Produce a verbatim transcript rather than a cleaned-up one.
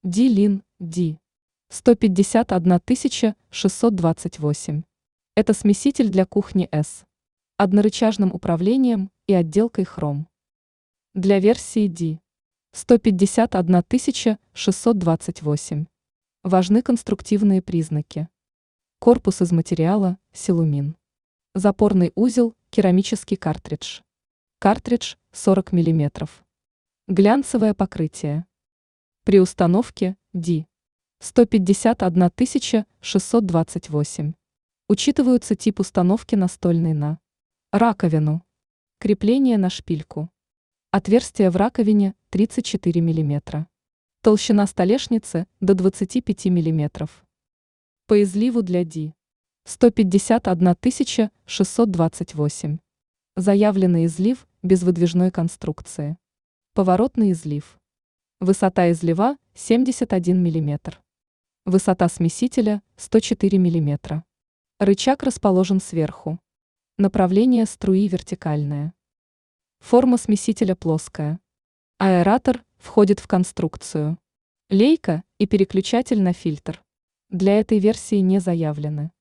Ди-Лин, Ди. сто пятьдесят одна тысяча шестьсот двадцать восемь. Это смеситель для кухни S. Однорычажным управлением и отделкой хром. Для версии Ди. сто пятьдесят одна тысяча шестьсот двадцать восемь. Важны конструктивные признаки. Корпус из материала силумин. Запорный узел керамический картридж. Картридж сорок миллиметров. Глянцевое покрытие. При установке Ди. сто пятьдесят одна тысяча шестьсот двадцать восемь. Учитываются тип установки настольной на раковину. Крепление на шпильку. Отверстие в раковине тридцать четыре миллиметра. Толщина столешницы до двадцати пяти миллиметров. По изливу для Ди. сто пятьдесят одна тысяча шестьсот двадцать восемь. Заявленный излив без выдвижной конструкции. Поворотный излив. Высота излива семьдесят один миллиметр. Высота смесителя сто четыре миллиметра. Рычаг расположен сверху. Направление струи вертикальное. Форма смесителя плоская. Аэратор входит в конструкцию. Лейка и переключатель на фильтр. Для этой версии не заявлены.